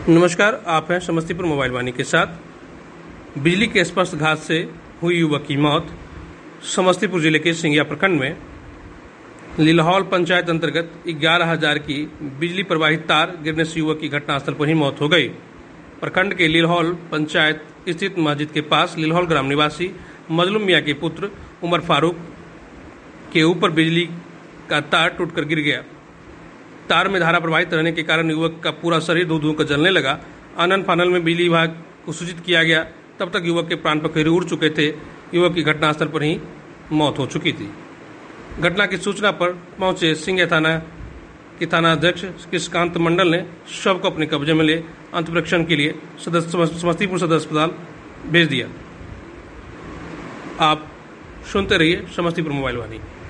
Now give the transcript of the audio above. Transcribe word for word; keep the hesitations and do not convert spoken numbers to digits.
नमस्कार, आप हैं समस्तीपुर मोबाइल वाणी के साथ। बिजली के स्पर्शघात से हुई युवक की मौत। समस्तीपुर जिले के सिंगिया प्रखंड में लिलहौल पंचायत अंतर्गत ग्यारह हजार की बिजली प्रवाहित तार गिरने से युवक की घटनास्थल पर ही मौत हो गई। प्रखंड के लिलहौल पंचायत स्थित मस्जिद के पास लिलहौल ग्राम निवासी मजलूम मियां के पुत्र उमर फारूक के ऊपर बिजली का तार टूटकर गिर गया। तार में धारा प्रवाहित रहने के कारण युवक का पूरा शरीर धू धू कर जलने लगा। आनन फानल में बिजली विभाग को सूचित किया गया, तब तक युवक के प्राण पखेरु उड़ चुके थे। युवक की घटनास्थल पर ही मौत हो चुकी थी। घटना की सूचना पर पहुंचे सिंगिया थाना के थाना अध्यक्ष कृष्णकांत मंडल ने शव को अपने कब्जे में ले अंतपरीक्षण के लिए समस्तीपुर सदर अस्पताल भेज दिया। आप सुनते रहिए समस्तीपुर मोबाइल वाणी।